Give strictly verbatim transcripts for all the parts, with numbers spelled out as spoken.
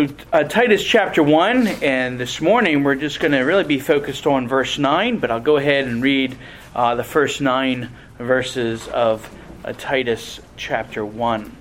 So uh, Titus chapter one, and this morning we're just going to really be focused on verse nine, but I'll go ahead and read uh, the first nine verses of uh, Titus chapter one.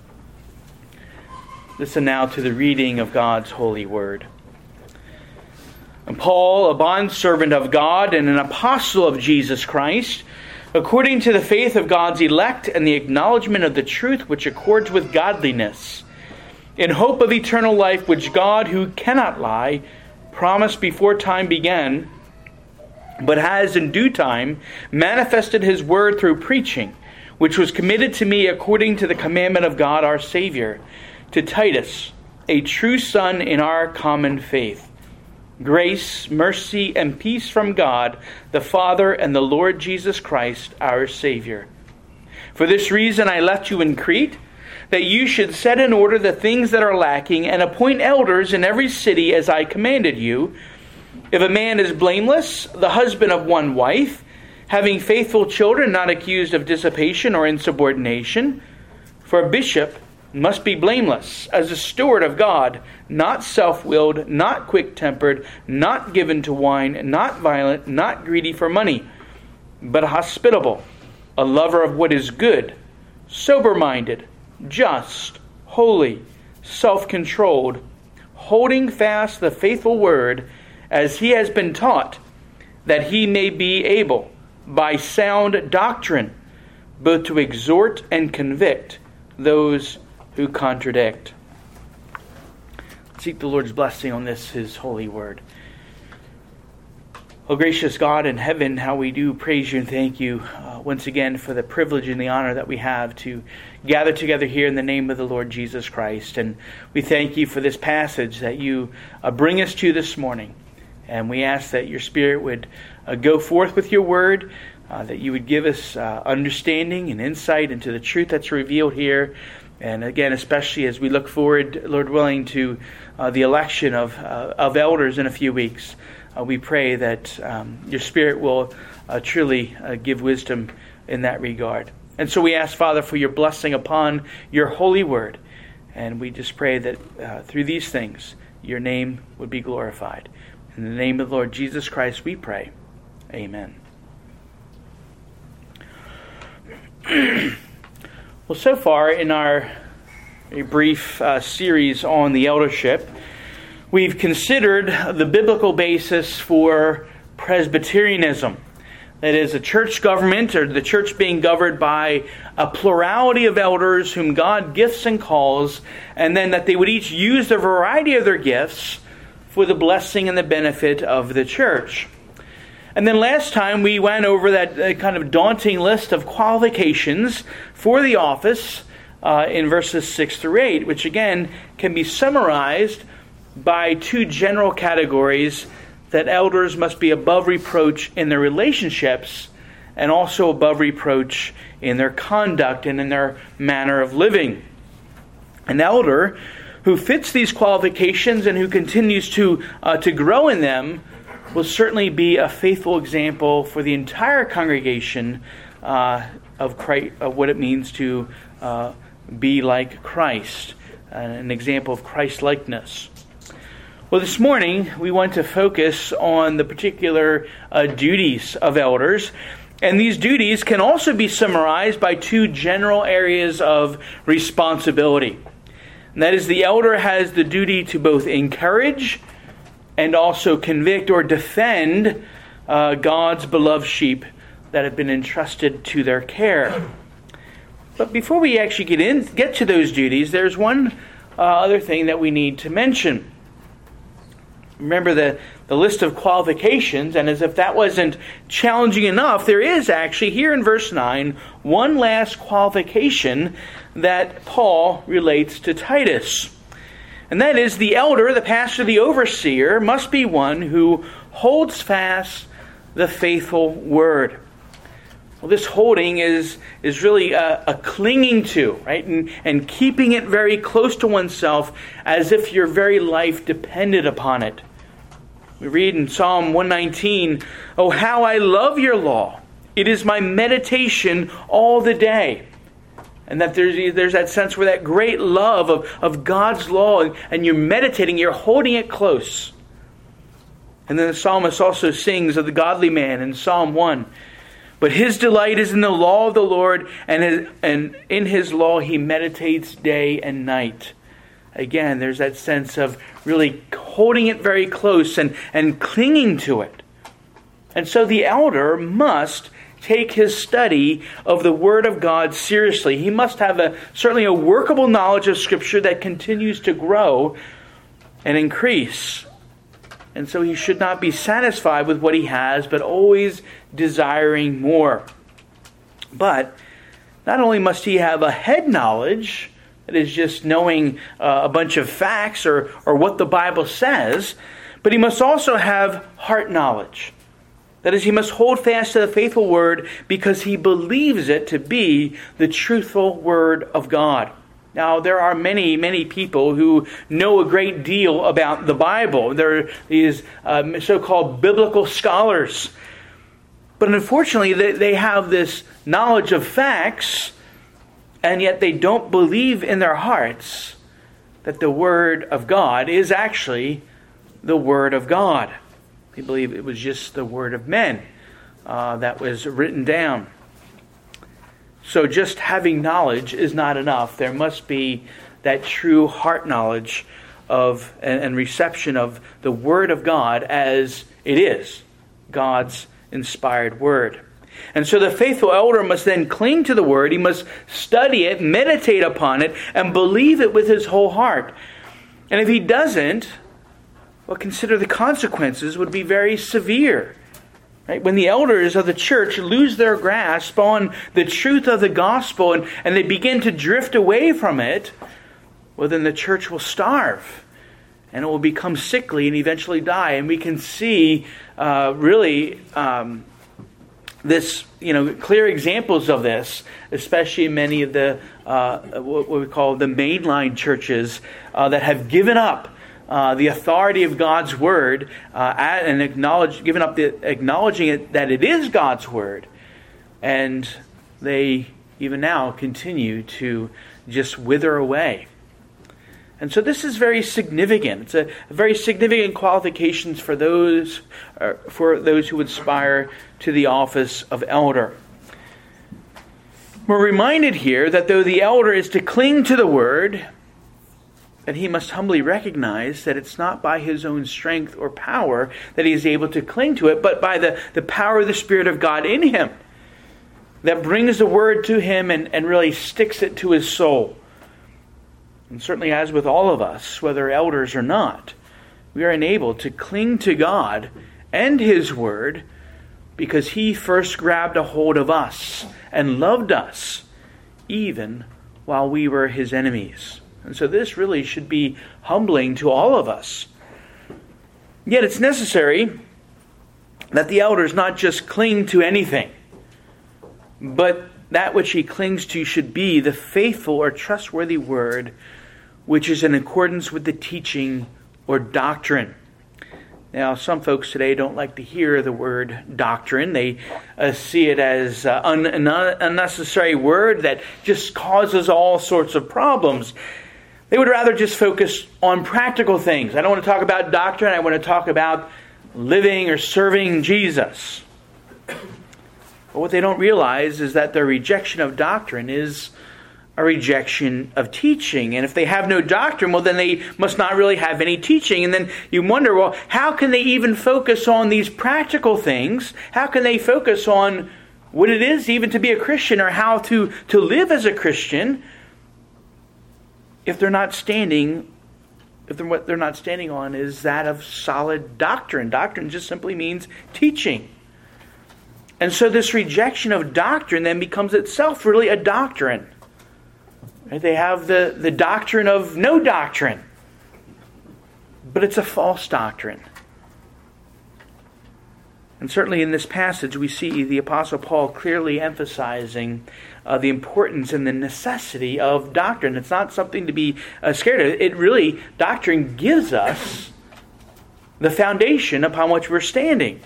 Listen now to the reading of God's holy word. And Paul, a bondservant of God and an apostle of Jesus Christ, according to the faith of God's elect and the acknowledgement of the truth which accords with godliness, in hope of eternal life, which God, who cannot lie, promised before time began, but has in due time manifested his word through preaching, which was committed to me according to the commandment of God our Savior, to Titus, a true son in our common faith. Grace, mercy, and peace from God, the Father, and the Lord Jesus Christ, our Savior. For this reason I left you in Crete, that you should set in order the things that are lacking, and appoint elders in every city as I commanded you. If a man is blameless, the husband of one wife, having faithful children, not accused of dissipation or insubordination. For a bishop must be blameless, as a steward of God, not self-willed, not quick-tempered, not given to wine, not violent, not greedy for money, but hospitable, a lover of what is good, sober-minded, just, holy, self-controlled, holding fast the faithful word as he has been taught, that he may be able, by sound doctrine, both to exhort and convict those who contradict. Seek the Lord's blessing on this, his holy word. Oh, gracious God in heaven, how we do praise you and thank you uh, once again for the privilege and the honor that we have to gather together here in the name of the Lord Jesus Christ. And we thank you for this passage that you uh, bring us to this morning. And we ask that your Spirit would uh, go forth with your word, uh, that you would give us uh, understanding and insight into the truth that's revealed here. And again, especially as we look forward, Lord willing, to uh, the election of uh, of elders in a few weeks. Uh, we pray that um, your Spirit will uh, truly uh, give wisdom in that regard. And so we ask, Father, for your blessing upon your holy word. And we just pray that uh, through these things, your name would be glorified. In the name of the Lord Jesus Christ, we pray. Amen. Well, so far in our a brief uh, series on the eldership, we've considered the biblical basis for Presbyterianism. That is, a church government, or the church being governed by a plurality of elders whom God gifts and calls, and then that they would each use the variety of their gifts for the blessing and the benefit of the church. And then last time we went over that uh, kind of daunting list of qualifications for the office uh, in verses six through eight, which again can be summarized by two general categories: that elders must be above reproach in their relationships, and also above reproach in their conduct and in their manner of living. An elder who fits these qualifications and who continues to uh, to grow in them will certainly be a faithful example for the entire congregation uh, of Christ, of what it means to uh, be like Christ, uh, an example of Christ-likeness. Well, this morning we want to focus on the particular uh, duties of elders, and these duties can also be summarized by two general areas of responsibility. And that is, the elder has the duty to both encourage and also convict or defend uh, God's beloved sheep that have been entrusted to their care. But before we actually get in, get to those duties, there's one uh, other thing that we need to mention. Remember the, the list of qualifications, and as if that wasn't challenging enough, there is actually here in verse nine one last qualification that Paul relates to Titus. And that is, the elder, the pastor, the overseer, must be one who holds fast the faithful word. Well, this holding is, is really a, a clinging to, right? And, and keeping it very close to oneself as if your very life depended upon it. We read in Psalm one nineteen, "Oh, how I love your law. It is my meditation all the day." And that there's, there's that sense where that great love of, of God's law, and, and you're meditating, you're holding it close. And then the psalmist also sings of the godly man in Psalm one. But his delight is in the law of the Lord, and, his, and in his law he meditates day and night. Again, there's that sense of really holding it very close and, and clinging to it. And so the elder must take his study of the Word of God seriously. He must have a certainly a workable knowledge of Scripture that continues to grow and increase. And so he should not be satisfied with what he has, but always desiring more. But not only must he have a head knowledge, that is just knowing uh, a bunch of facts or, or what the Bible says, but he must also have heart knowledge. That is, he must hold fast to the faithful Word because he believes it to be the truthful Word of God. Now, there are many, many people who know a great deal about the Bible. There are these um, so-called biblical scholars. But unfortunately, they, they have this knowledge of facts, and yet they don't believe in their hearts that the Word of God is actually the Word of God. They believe it was just the word of men uh, that was written down. So just having knowledge is not enough. There must be that true heart knowledge of and, and reception of the Word of God as it is, God's inspired Word. And so the faithful elder must then cling to the Word. He must study it, meditate upon it, and believe it with his whole heart. And if he doesn't, well, consider the consequences would be very severe. Right? When the elders of the church lose their grasp on the truth of the gospel and, and they begin to drift away from it, well, then the church will starve. And it will become sickly and eventually die. And we can see uh, really um, this, you know, clear examples of this, especially in many of the, uh, what we call the mainline churches uh, that have given up Uh, the authority of God's Word uh, and acknowledge, giving up the acknowledging it that it is God's Word, and they even now continue to just wither away. And so this is very significant. It's a, a very significant qualifications for those uh, for those who aspire to the office of elder. We're reminded here that though the elder is to cling to the Word, that he must humbly recognize that it's not by his own strength or power that he is able to cling to it, but by the, the power of the Spirit of God in him that brings the Word to him and, and really sticks it to his soul. And certainly as with all of us, whether elders or not, we are enabled to cling to God and His Word because He first grabbed a hold of us and loved us even while we were His enemies. And so this really should be humbling to all of us. Yet it's necessary that the elders not just cling to anything, but that which he clings to should be the faithful or trustworthy Word, which is in accordance with the teaching or doctrine. Now, some folks today don't like to hear the word doctrine. They uh, see it as uh, un- an unnecessary word that just causes all sorts of problems. They would rather just focus on practical things. I don't want to talk about doctrine. I want to talk about living or serving Jesus. But what they don't realize is that their rejection of doctrine is a rejection of teaching. And if they have no doctrine, well, then they must not really have any teaching. And then you wonder, well, how can they even focus on these practical things? How can they focus on what it is even to be a Christian or how to, to live as a Christian if they're not standing, if they're, what they're not standing on is that of solid doctrine. Doctrine just simply means teaching. And so this rejection of doctrine then becomes itself really a doctrine. Right? They have the, the doctrine of no doctrine. But it's a false doctrine. And certainly in this passage we see the Apostle Paul clearly emphasizing uh, the importance and the necessity of doctrine. It's not something to be uh, scared of. It really, doctrine gives us the foundation upon which we're standing.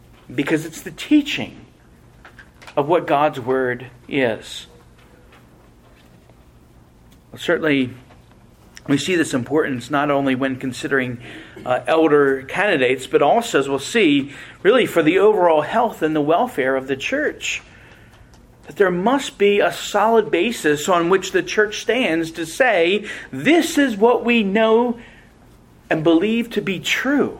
Because it's the teaching of what God's Word is. Certainly, we see this importance not only when considering uh, elder candidates, but also, as we'll see, really for the overall health and the welfare of the church. That there must be a solid basis on which the church stands to say, this is what we know and believe to be true.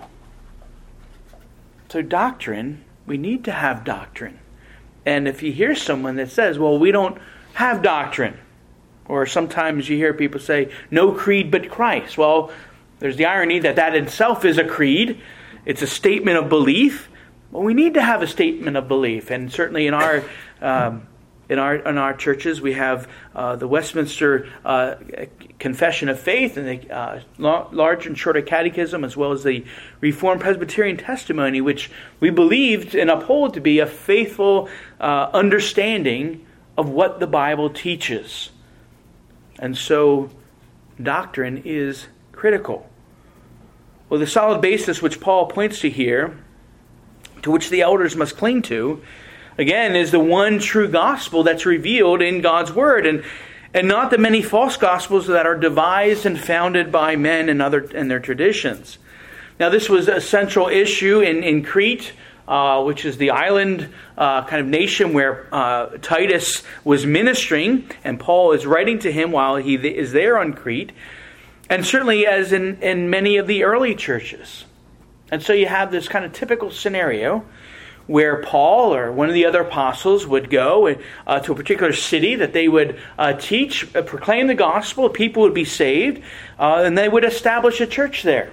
So doctrine, we need to have doctrine. And if you hear someone that says, well, we don't have doctrine, or sometimes you hear people say, no creed but Christ. Well, there's the irony that that itself is a creed. It's a statement of belief. Well, we need to have a statement of belief. And certainly in our um, in our in our churches, we have uh, the Westminster uh, Confession of Faith and the uh, Large and Shorter Catechism, as well as the Reformed Presbyterian Testimony, which we believed and uphold to be a faithful uh, understanding of what the Bible teaches. And so, doctrine is critical. Well, the solid basis which Paul points to here, to which the elders must cling to, again, is the one true gospel that's revealed in God's Word, and and not the many false gospels that are devised and founded by men and other and their traditions. Now, this was a central issue in, in Crete, uh, which is the island uh, kind of nation where uh, Titus was ministering, and Paul is writing to him while he is there on Crete, and certainly as in, in many of the early churches. And so you have this kind of typical scenario where Paul or one of the other apostles would go uh, to a particular city that they would uh, teach, uh, proclaim the gospel, people would be saved, uh, and they would establish a church there.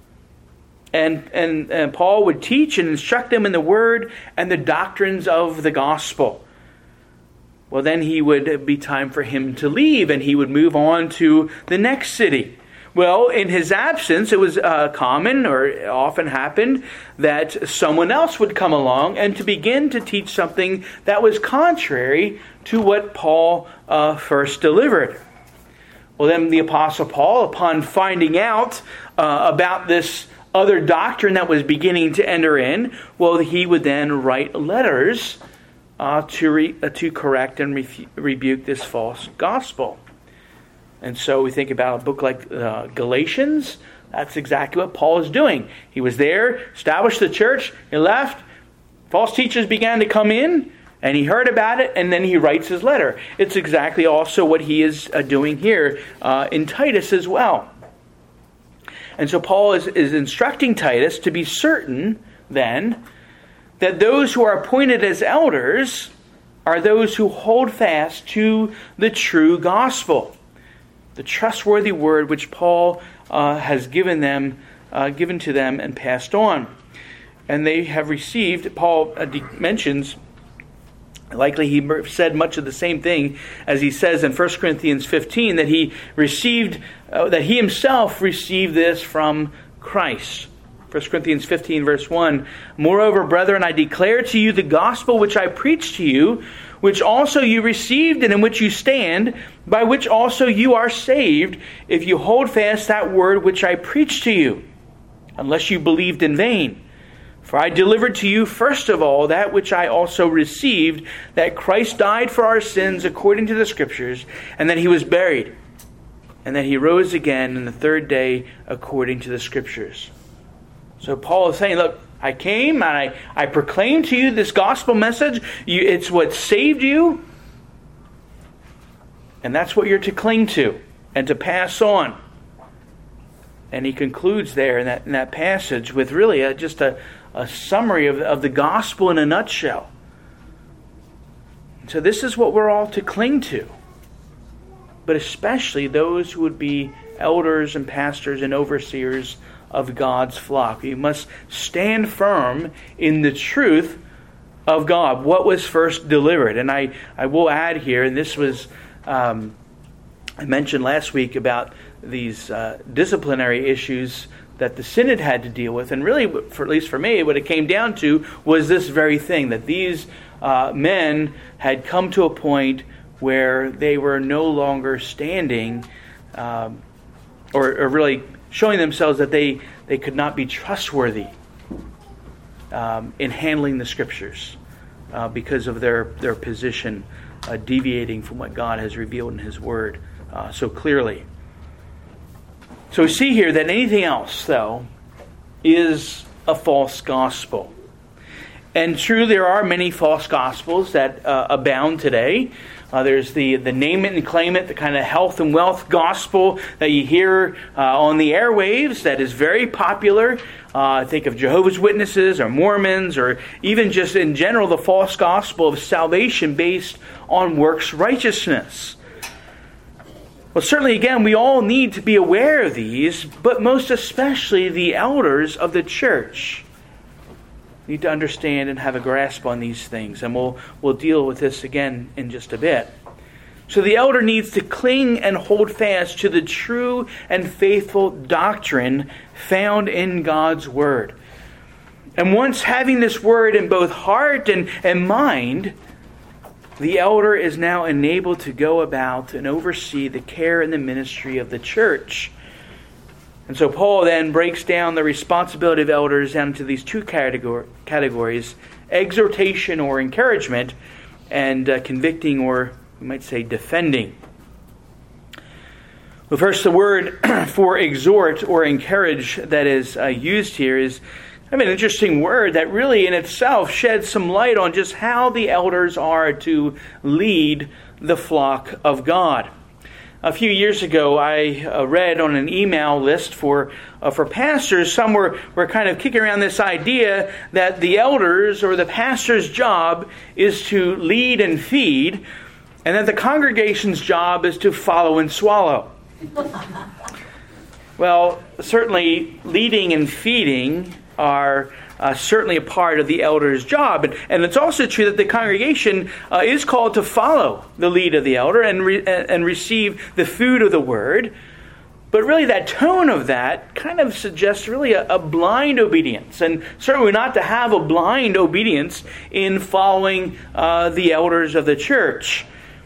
And, and and Paul would teach and instruct them in the word and the doctrines of the gospel. Well, then he would be time for him to leave, and he would move on to the next city. Well, in his absence, it was uh, common, or often happened, that someone else would come along and to begin to teach something that was contrary to what Paul uh, first delivered. Well, then the Apostle Paul, upon finding out uh, about this other doctrine that was beginning to enter in, well, he would then write letters uh, to re- uh, to correct and refu- rebuke this false gospel. And so we think about a book like uh, Galatians. That's exactly what Paul is doing. He was there, established the church, he left, false teachers began to come in, and he heard about it, and then he writes his letter. It's exactly also what he is uh, doing here uh, in Titus as well. And so Paul is, is instructing Titus to be certain, then, that those who are appointed as elders are those who hold fast to the true gospel, the trustworthy word which Paul uh, has given them, uh, given to them and passed on. And they have received, Paul uh, mentions, likely he said much of the same thing as he says in First Corinthians fifteen, that he received, uh, that he himself received this from Christ. First Corinthians fifteen, verse one, "Moreover, brethren, I declare to you the gospel which I preached to you, which also you received and in which you stand, by which also you are saved, if you hold fast that word which I preached to you, unless you believed in vain. For I delivered to you first of all that which I also received, that Christ died for our sins according to the Scriptures, and that he was buried, and that he rose again on the third day according to the Scriptures." So Paul is saying, look, I came and I, I proclaimed to you this gospel message. You, it's what saved you. And that's what you're to cling to and to pass on. And he concludes there in that, in that passage with really a, just a, a summary of, of the gospel in a nutshell. So this is what we're all to cling to. But especially those who would be elders and pastors and overseers of God's flock. You must stand firm in the truth of God, what was first delivered. And I, I will add here, and this was, um, I mentioned last week about these uh, disciplinary issues that the synod had to deal with. And really, for at least for me, what it came down to was this very thing, that these uh, men had come to a point where they were no longer standing um, or, or really showing themselves that they, they could not be trustworthy um, in handling the Scriptures uh, because of their, their position uh, deviating from what God has revealed in His Word uh, so clearly. So we see here that anything else, though, is a false gospel. And true, there are many false gospels that uh, abound today. Uh, there's the, the name it and claim it, the kind of health and wealth gospel that you hear uh, on the airwaves that is very popular. Uh, think of Jehovah's Witnesses or Mormons, or even just in general the false gospel of salvation based on works righteousness. Well, certainly, again, we all need to be aware of these, but most especially the elders of the church need to understand and have a grasp on these things. And we'll, we'll deal with this again in just a bit. So the elder needs to cling and hold fast to the true and faithful doctrine found in God's Word. And once having this Word in both heart and, and mind, the elder is now enabled to go about and oversee the care and the ministry of the church. And so Paul then breaks down the responsibility of elders down into these two categor- categories, exhortation or encouragement, and uh, convicting or, we might say, defending. Well, first, the word for exhort or encourage that is uh, used here is kind of an interesting word that really in itself sheds some light on just how the elders are to lead the flock of God. A few years ago, I uh, read on an email list for uh, for pastors, some were, were kind of kicking around this idea that the elders or the pastor's job is to lead and feed, and that the congregation's job is to follow and swallow. Well, certainly leading and feeding are uh, certainly a part of the elder's job. And, and it's also true that the congregation uh, is called to follow the lead of the elder and, re- and receive the food of the word. But really that tone of that kind of suggests really a, a blind obedience. And certainly not to have a blind obedience in following uh, the elders of the church.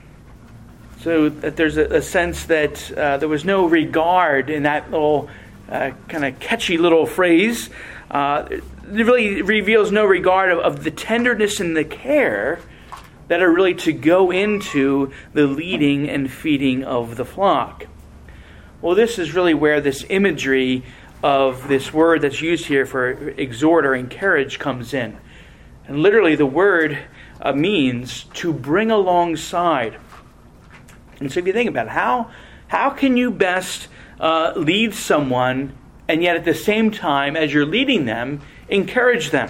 So that there's a, a sense that uh, there was no regard in that little uh, kind of catchy little phrase. Uh, it really reveals no regard of, of the tenderness and the care that are really to go into the leading and feeding of the flock. Well, this is really where this imagery of this word that's used here for exhort or encourage comes in. And literally the word uh, means to bring alongside. And so if you think about it, how, how can you best uh, lead someone and yet at the same time, as you're leading them, encourage them?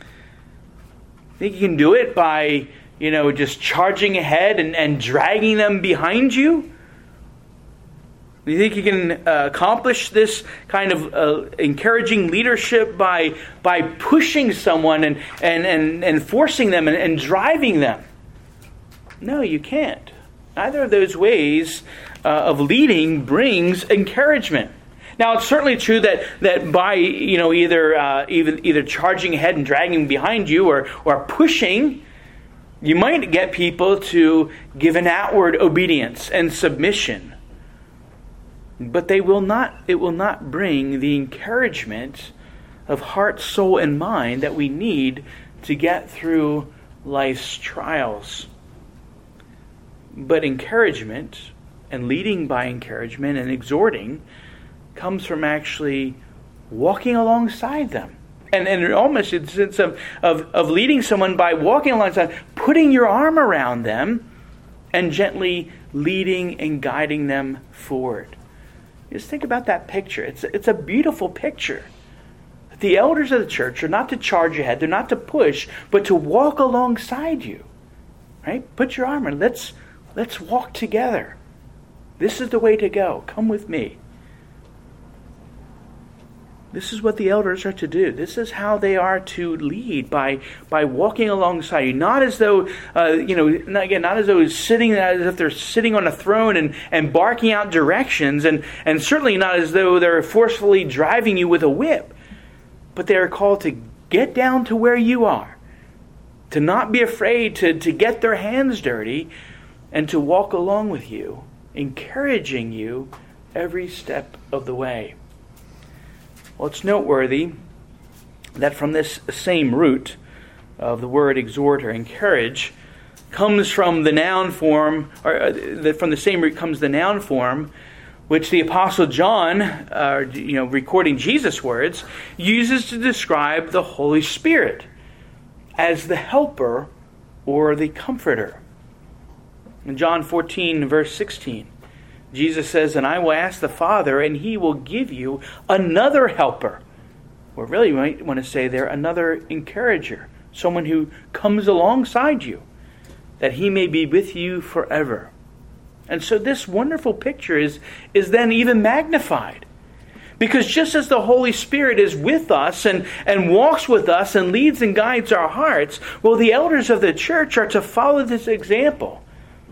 I think you can do it by, you know, just charging ahead and, and dragging them behind you? Do you think you can uh, accomplish this kind of uh, encouraging leadership by by pushing someone and, and, and, and forcing them and, and driving them? No, you can't. Neither of those ways uh, of leading brings encouragement. Now, it's certainly true that, that by you know either uh, even either charging ahead and dragging behind you or or pushing, you might get people to give an outward obedience and submission. But they will not. It will not bring the encouragement of heart, soul, and mind that we need to get through life's trials. But encouragement and leading by encouragement and exhorting comes from actually walking alongside them. And, and almost in the sense of, of, of leading someone by walking alongside, putting your arm around them and gently leading and guiding them forward. Just think about that picture. It's, it's a beautiful picture. The elders of the church are not to charge ahead, they're not to push, but to walk alongside you. Right? Put your arm in. Let's Let's walk together. This is the way to go. Come with me. This is what the elders are to do. This is how they are to lead, by by walking alongside you. Not as though, uh, you know, not, again, not as though sitting, as if they're sitting on a throne and, and barking out directions, and, and certainly not as though they're forcefully driving you with a whip. But they are called to get down to where you are, to not be afraid to, to get their hands dirty, and to walk along with you, encouraging you every step of the way. Well, it's noteworthy that from this same root of the word exhort or encourage, comes from the noun form, or uh, the, from the same root comes the noun form, which the Apostle John, uh, you know, recording Jesus' words, uses to describe the Holy Spirit as the helper or the comforter. In John fourteen, verse sixteen, Jesus says, "And I will ask the Father, and He will give you another helper." Or really, you might want to say there, another encourager, someone who comes alongside you, that He may be with you forever. And so this wonderful picture is, is then even magnified. Because just as the Holy Spirit is with us and, and walks with us and leads and guides our hearts, well, the elders of the church are to follow this example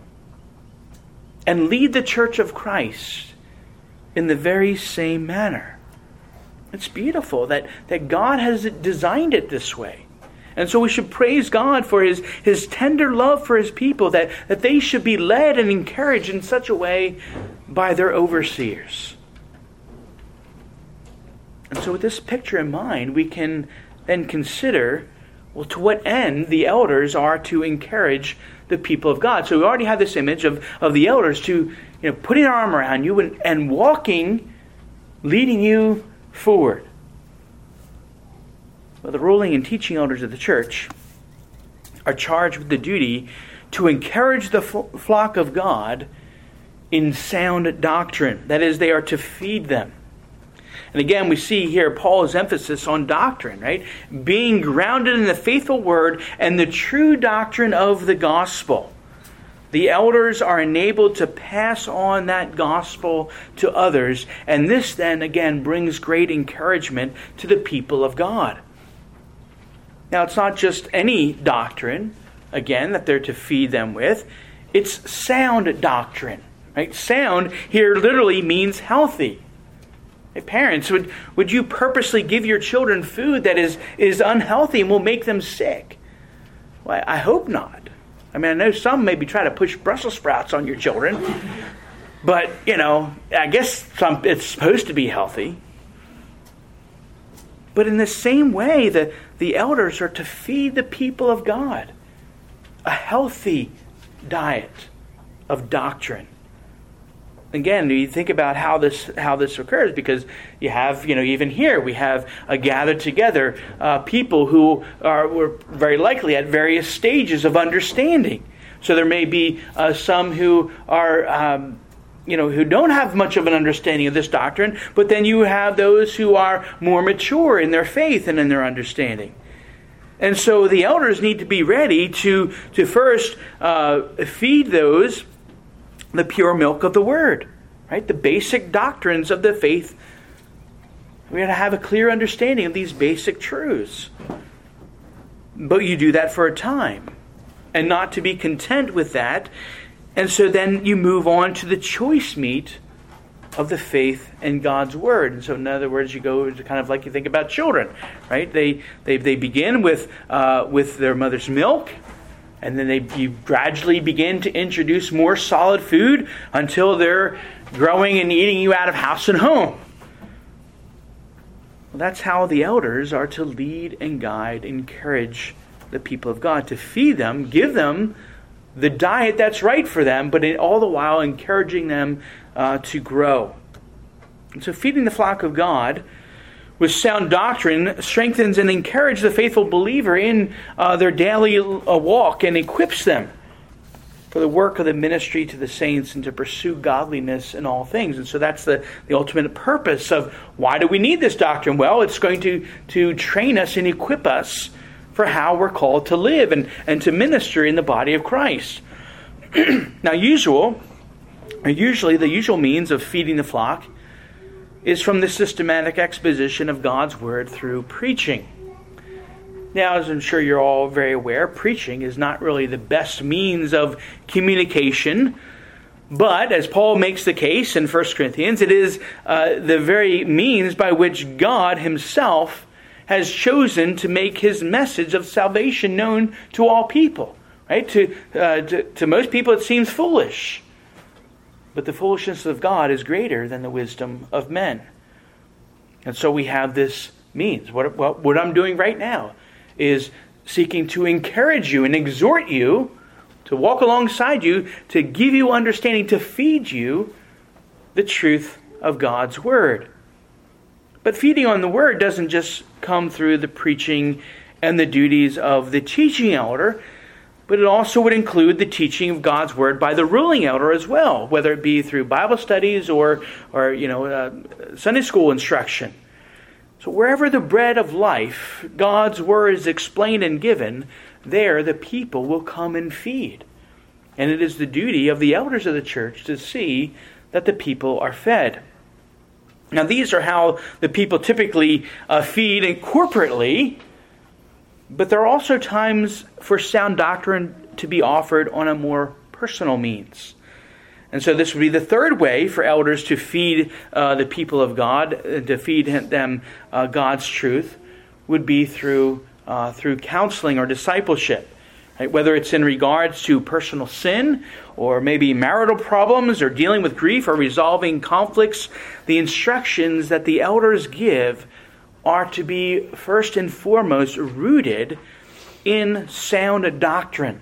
and lead the church of Christ in the very same manner. It's beautiful that, that God has designed it this way. And so we should praise God for His, His tender love for His people, that, that they should be led and encouraged in such a way by their overseers. And so with this picture in mind, we can then consider, well, to what end the elders are to encourage the people of God. So we already have this image of, of the elders to, you know, putting an arm around you and, and walking, leading you forward. Well, the ruling and teaching elders of the church are charged with the duty to encourage the flock of God in sound doctrine. That is, they are to feed them. And again, we see here Paul's emphasis on doctrine, right? Being grounded in the faithful word and the true doctrine of the gospel. The elders are enabled to pass on that gospel to others. And this then, again, brings great encouragement to the people of God. Now, it's not just any doctrine, again, that they're to feed them with. It's sound doctrine. Right? Sound here literally means healthy. Hey, parents, would, would you purposely give your children food that is, is unhealthy and will make them sick? Well, I hope not. I mean, I know some maybe try to push Brussels sprouts on your children. But, you know, I guess some, it's supposed to be healthy. But in the same way, the, the elders are to feed the people of God a healthy diet of doctrine. Again, you think about how this how this occurs, because you have, you know, even here we have a gathered together uh, people who are were very likely at various stages of understanding. So there may be uh, some who are um, you know, who don't have much of an understanding of this doctrine, but then you have those who are more mature in their faith and in their understanding. And so the elders need to be ready to, to first uh, feed those the pure milk of the Word, right? The basic doctrines of the faith. We have to have a clear understanding of these basic truths. But you do that for a time, and not to be content with that. And so then you move on to the choice meat of the faith and God's Word. And so in other words, you go to kind of like you think about children, right? They they they begin with uh, with their mother's milk, and then they you gradually begin to introduce more solid food until they're growing and eating you out of house and home. Well, that's how the elders are to lead and guide, encourage the people of God, to feed them, give them the diet that's right for them, but all the while encouraging them uh, to grow. And so feeding the flock of God with sound doctrine strengthens and encourages the faithful believer in uh, their daily uh, walk and equips them for the work of the ministry to the saints and to pursue godliness in all things. And so that's the, the ultimate purpose of why do we need this doctrine? Well, it's going to, to train us and equip us for how we're called to live and, and to minister in the body of Christ. Now, usual, or usually the usual means of feeding the flock is from the systematic exposition of God's Word through preaching. Now, as I'm sure you're all very aware, preaching is not really the best means of communication. But, as Paul makes the case in First Corinthians, it is uh, the very means by which God Himself has chosen to make His message of salvation known to all people. Right? To, uh, to, to most people it seems foolish. But the foolishness of God is greater than the wisdom of men. And so we have this means. What, what, what I'm doing right now is seeking to encourage you and exhort you to walk alongside you, to give you understanding, to feed you the truth of God's Word. But feeding on the Word doesn't just come through the preaching and the duties of the teaching elder, but it also would include the teaching of God's Word by the ruling elder as well, whether it be through Bible studies or, or you know, uh, Sunday school instruction. So wherever the bread of life, God's Word is explained and given, there the people will come and feed. And it is the duty of the elders of the church to see that the people are fed. Now these are how the people typically uh, feed and corporately. But there are also times for sound doctrine to be offered on a more personal means. And so this would be the third way for elders to feed uh, the people of God, uh, to feed them uh, God's truth, would be through uh, through counseling or discipleship. Right? Whether it's in regards to personal sin, or maybe marital problems, or dealing with grief, or resolving conflicts, the instructions that the elders give are to be first and foremost rooted in sound doctrine,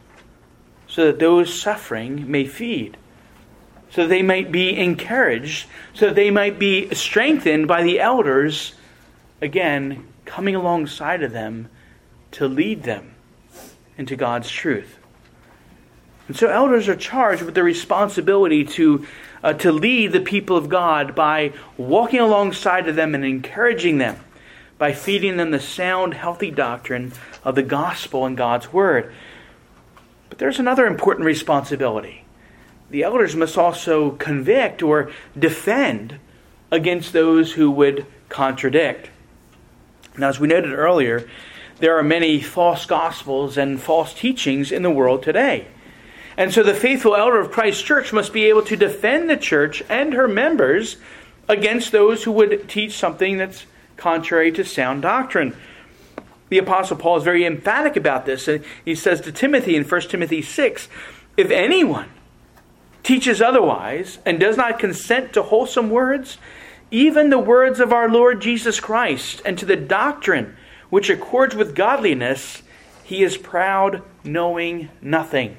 so that those suffering may feed, so that they might be encouraged, so that they might be strengthened by the elders, again, coming alongside of them to lead them into God's truth. And so elders are charged with the responsibility to Uh, to lead the people of God by walking alongside of them and encouraging them, by feeding them the sound, healthy doctrine of the gospel and God's Word. But there's another important responsibility. The elders must also convict or defend against those who would contradict. Now, as we noted earlier, there are many false gospels and false teachings in the world today. And so the faithful elder of Christ's church must be able to defend the church and her members against those who would teach something that's contrary to sound doctrine. The Apostle Paul is very emphatic about this. And he says to Timothy in First Timothy six, "If anyone teaches otherwise and does not consent to wholesome words, even the words of our Lord Jesus Christ, and to the doctrine which accords with godliness, he is proud, knowing nothing."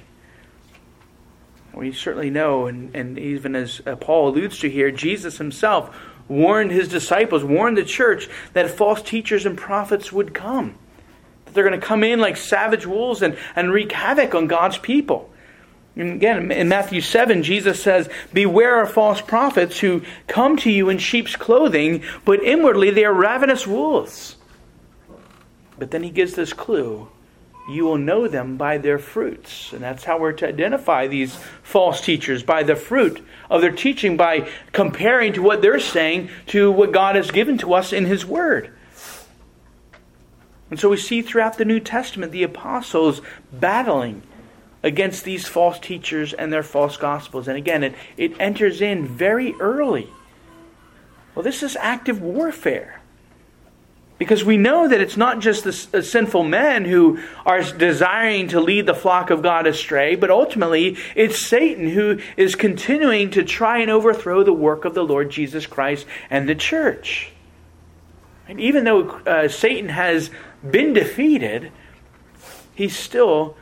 We certainly know, and, and even as Paul alludes to here, Jesus himself warned his disciples, warned the church, that false teachers and prophets would come. That they're going to come in like savage wolves and, and wreak havoc on God's people. And again, in Matthew seven, Jesus says, "Beware of false prophets who come to you in sheep's clothing, but inwardly they are ravenous wolves." But then he gives this clue. You will know them by their fruits. And that's how we're to identify these false teachers, by the fruit of their teaching, by comparing to what they're saying to what God has given to us in His Word. And so we see throughout the New Testament the apostles battling against these false teachers and their false gospels. And again, it, it enters in very early. Well, this is active warfare. Because we know that it's not just the sinful men who are desiring to lead the flock of God astray, but ultimately it's Satan who is continuing to try and overthrow the work of the Lord Jesus Christ and the church. And even though uh, Satan has been defeated, he's still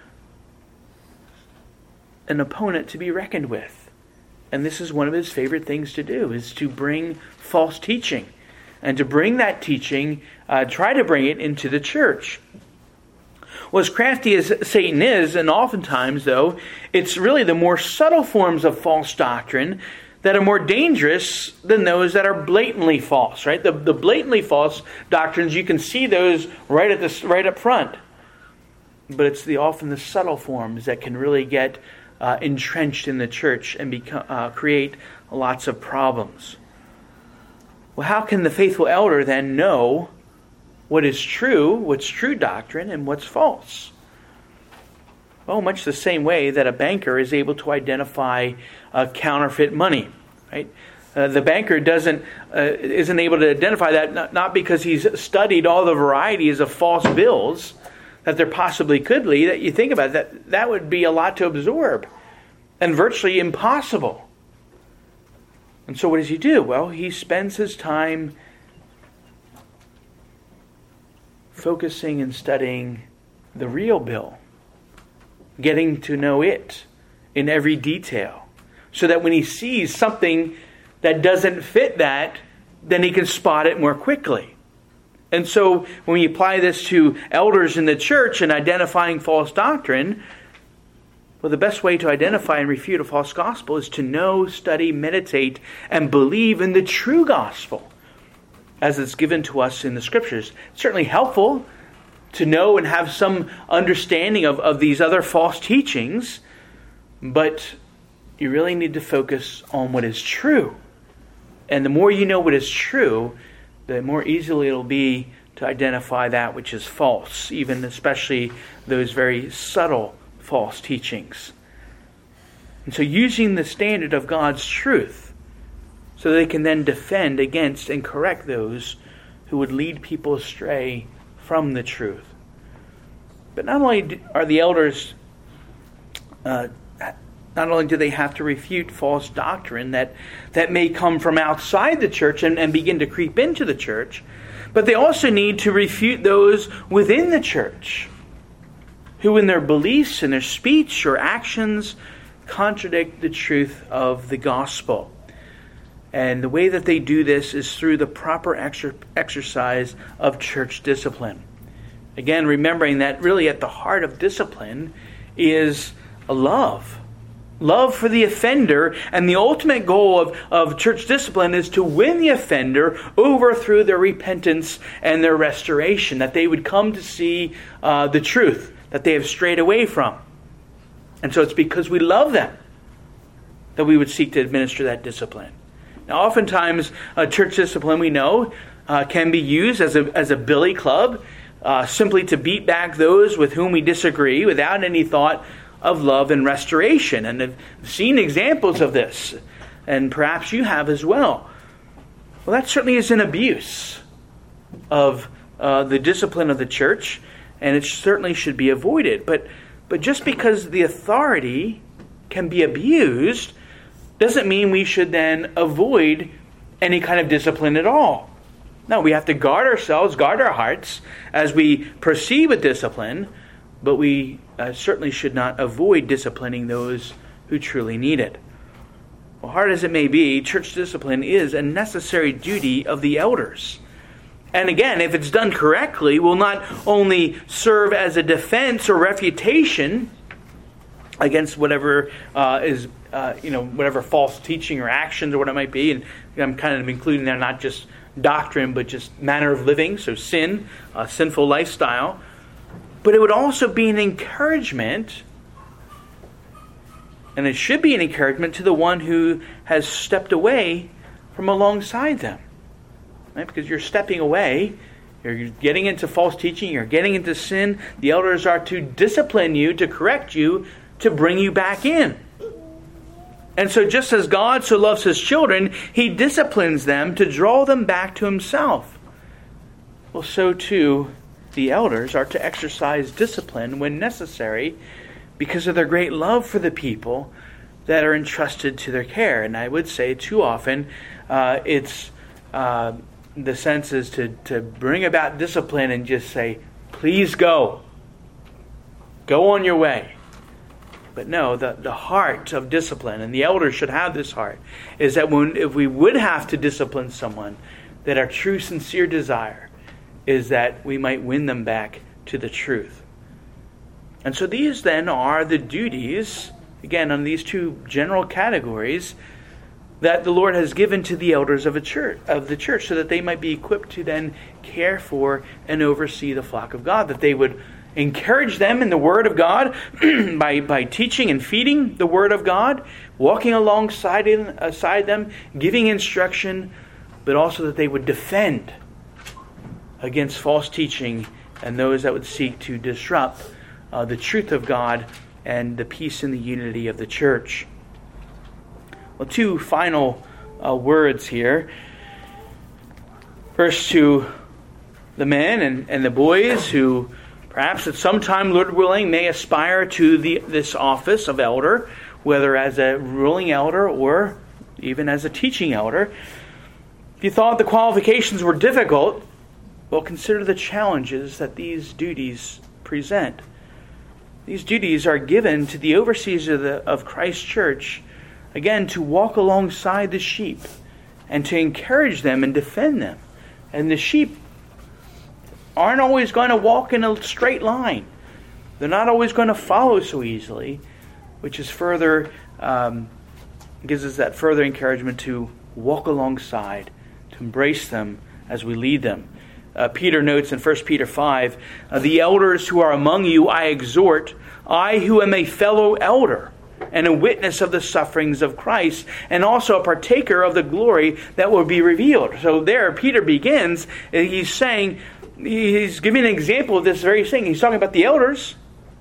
an opponent to be reckoned with. And this is one of his favorite things to do, is to bring false teaching. And to bring that teaching, uh, try to bring it into the church. Well, as crafty as Satan is, and oftentimes, though, it's really the more subtle forms of false doctrine that are more dangerous than those that are blatantly false, right? The, the blatantly false doctrines, you can see those right at the, right up front. But it's the often the subtle forms that can really get uh, entrenched in the church and become, uh, create lots of problems. Well, how can the faithful elder then know what is true, what's true doctrine, and what's false? Well, much the same way that a banker is able to identify uh, counterfeit money, right? Uh, the banker doesn't uh, isn't able to identify that not, not because he's studied all the varieties of false bills that there possibly could be. That you think about it, that that would be a lot to absorb and virtually impossible. And so what does he do? Well, he spends his time focusing and studying the real bill, getting to know it in every detail, so that when he sees something that doesn't fit that, then he can spot it more quickly. And so when we apply this to elders in the church and identifying false doctrine, well, the best way to identify and refute a false gospel is to know, study, meditate, and believe in the true gospel as it's given to us in the Scriptures. It's certainly helpful to know and have some understanding of, of these other false teachings, but you really need to focus on what is true. And the more you know what is true, the more easily it'll be to identify that which is false, even especially those very subtle false teachings. And so using the standard of God's truth, so they can then defend against and correct those who would lead people astray from the truth. But not only are the elders, uh, not only do they have to refute false doctrine that, that may come from outside the church and, and begin to creep into the church, but they also need to refute those within the church who in their beliefs and their speech or actions contradict the truth of the gospel. And the way that they do this is through the proper exer- exercise of church discipline. Again, remembering that really at the heart of discipline is a love. Love for the offender, and the ultimate goal of, of church discipline is to win the offender over through their repentance and their restoration, that they would come to see uh, the truth that they have strayed away from. And so it's because we love them that we would seek to administer that discipline. Now, oftentimes, uh, church discipline, we know, uh, can be used as a as a billy club, uh, simply to beat back those with whom we disagree without any thought of love and restoration. And I've seen examples of this, and perhaps you have as well. Well, that certainly is an abuse of uh, the discipline of the church, and it certainly should be avoided. But but just because the authority can be abused doesn't mean we should then avoid any kind of discipline at all. No, we have to guard ourselves, guard our hearts as we proceed with discipline, but we uh, certainly should not avoid disciplining those who truly need it. Well, hard as it may be, church discipline is a necessary duty of the elders. And again, if it's done correctly, will not only serve as a defense or refutation against whatever uh, is, uh, you know, whatever false teaching or actions or what it might be. And I'm kind of including there not just doctrine, but just manner of living, so sin, uh, sinful lifestyle. But it would also be an encouragement, and it should be an encouragement to the one who has stepped away from alongside them. Right? Because you're stepping away, you're getting into false teaching, you're getting into sin. The elders are to discipline you, to correct you, to bring you back in. And so just as God so loves His children, He disciplines them to draw them back to Himself. Well, so too, the elders are to exercise discipline when necessary because of their great love for the people that are entrusted to their care. And I would say too often uh, it's uh, the sense is to, to bring about discipline and just say, please go. Go on your way. But no, the, the heart of discipline, and the elders should have this heart, is that when if we would have to discipline someone, that our true, sincere desire is that we might win them back to the truth. And so these then are the duties, again, on these two general categories, that the Lord has given to the elders of a church, of the church, so that they might be equipped to then care for and oversee the flock of God, that they would encourage them in the Word of God by, by teaching and feeding the Word of God, walking alongside in, aside them, giving instruction, but also that they would defend against false teaching and those that would seek to disrupt uh, the truth of God and the peace and the unity of the church. Well, two final uh, words here. First, to the men and, and the boys who perhaps at some time, Lord willing, may aspire to the, this office of elder, whether as a ruling elder or even as a teaching elder. If you thought the qualifications were difficult, well, consider the challenges that these duties present. These duties are given to the overseers of, the, of Christ's church, again, to walk alongside the sheep and to encourage them and defend them. And the sheep aren't always going to walk in a straight line. They're not always going to follow so easily, which is further um, gives us that further encouragement to walk alongside, to embrace them as we lead them. Uh, Peter notes in First Peter five, uh, the elders who are among you I exhort, I who am a fellow elder and a witness of the sufferings of Christ, and also a partaker of the glory that will be revealed. So there Peter begins, and he's saying, he's giving an example of this very thing. He's talking about the elders,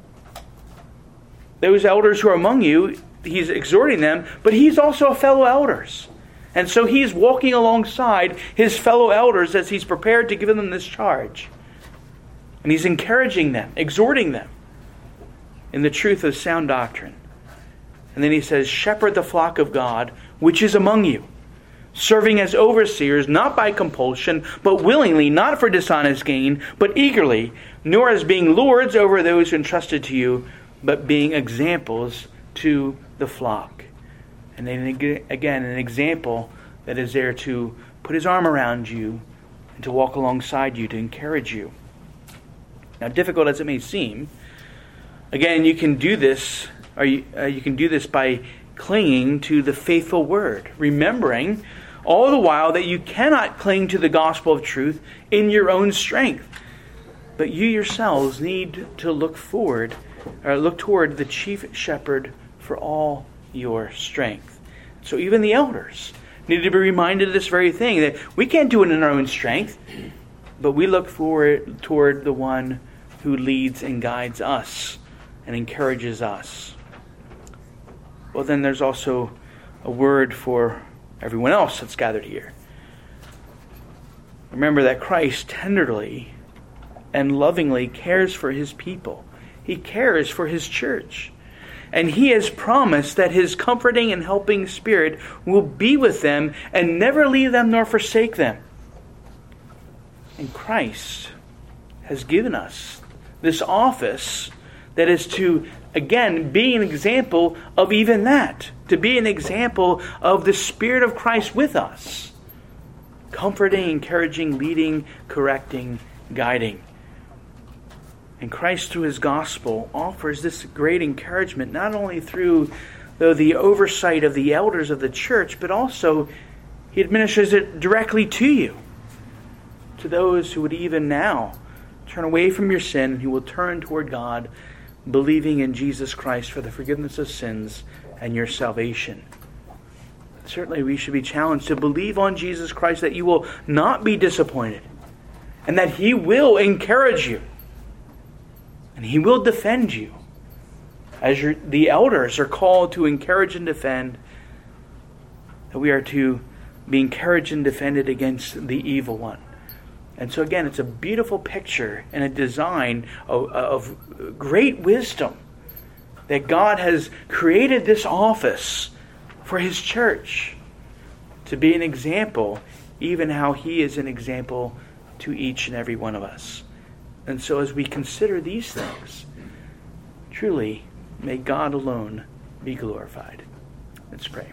those elders who are among you. He's exhorting them, but he's also a fellow elders. And so he's walking alongside his fellow elders as he's prepared to give them this charge. And he's encouraging them, exhorting them in the truth of sound doctrine. And then he says, shepherd the flock of God, which is among you, serving as overseers, not by compulsion, but willingly, not for dishonest gain, but eagerly, nor as being lords over those entrusted to you, but being examples to the flock. And then again, an example that is there to put his arm around you and to walk alongside you, to encourage you. Now, difficult as it may seem, again, you can do this, or you, uh, you can do this by clinging to the faithful word, remembering all the while that you cannot cling to the gospel of truth in your own strength, but you yourselves need to look forward, or look toward the chief shepherd for all your strength. So even the elders need to be reminded of this very thing, that we can't do it in our own strength, but we look forward toward the one who leads and guides us and encourages us. Well, then there's also a word for everyone else that's gathered here. Remember that Christ tenderly and lovingly cares for his people. He cares for his church. And he has promised that his comforting and helping spirit will be with them and never leave them nor forsake them. And Christ has given us this office that is to, again, be an example of even that. To be an example of the Spirit of Christ with us. Comforting, encouraging, leading, correcting, guiding. And Christ, through his gospel, offers this great encouragement, not only through the, the oversight of the elders of the church, but also he administers it directly to you. To those who would even now turn away from your sin and who will turn toward God, believing in Jesus Christ for the forgiveness of sins and your salvation. Certainly we should be challenged to believe on Jesus Christ, that you will not be disappointed, and that he will encourage you. And he will defend you. As your, the elders are called to encourage and defend, that we are to be encouraged and defended against the evil one. And so again, it's a beautiful picture and a design of, of great wisdom that God has created this office for his church to be an example, even how he is an example to each and every one of us. And so as we consider these things, truly, may God alone be glorified. Let's pray.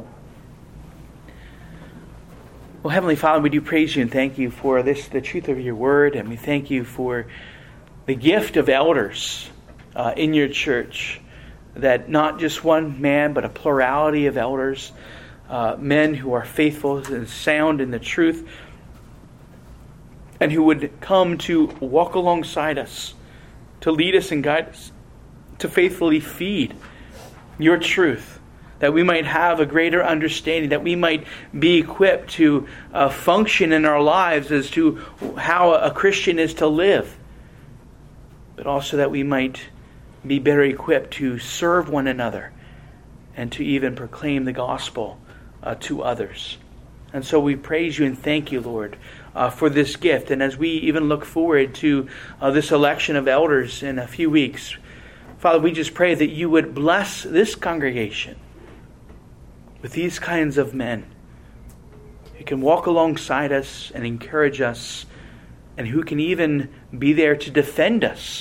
Well, Heavenly Father, we do praise you and thank you for this, the truth of your word, and we thank you for the gift of elders uh, in your church, that not just one man, but a plurality of elders, uh, men who are faithful and sound in the truth, and who would come to walk alongside us, to lead us and guide us, to faithfully feed your truth, that we might have a greater understanding, that we might be equipped to uh, function in our lives as to how a Christian is to live, but also that we might be better equipped to serve one another and to even proclaim the gospel uh, to others. And so we praise you and thank you, Lord, uh, for this gift. And as we even look forward to uh, this election of elders in a few weeks, Father, we just pray that you would bless this congregation with these kinds of men who can walk alongside us and encourage us, and who can even be there to defend us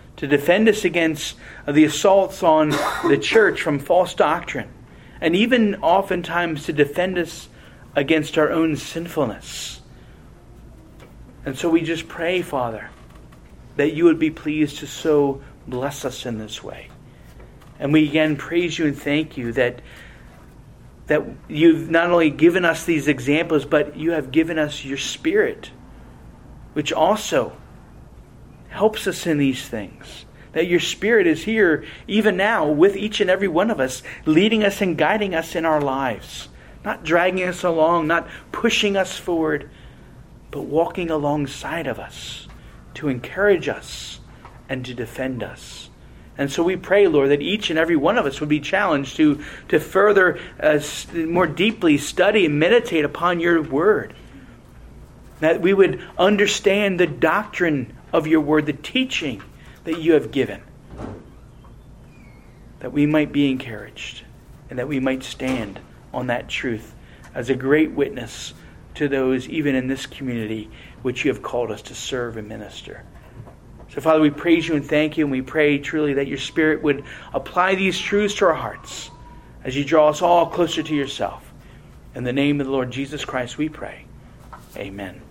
to defend us against the assaults on the church from false doctrine, and even oftentimes to defend us against our own sinfulness. And so we just pray, Father, that you would be pleased to so bless us in this way. And we again praise you and thank you that, that you've not only given us these examples, but you have given us your Spirit, which also helps us in these things. That your Spirit is here even now with each and every one of us, leading us and guiding us in our lives. Not dragging us along, not pushing us forward, but walking alongside of us to encourage us and to defend us. And so we pray, Lord, that each and every one of us would be challenged to, to further, uh, more deeply study and meditate upon your word. That we would understand the doctrine of your word, the teaching that you have given. That we might be encouraged and that we might stand on that truth as a great witness to those even in this community which you have called us to serve and minister. So, Father, we praise you and thank you, and we pray truly that your Spirit would apply these truths to our hearts as you draw us all closer to yourself. In the name of the Lord Jesus Christ we pray. Amen.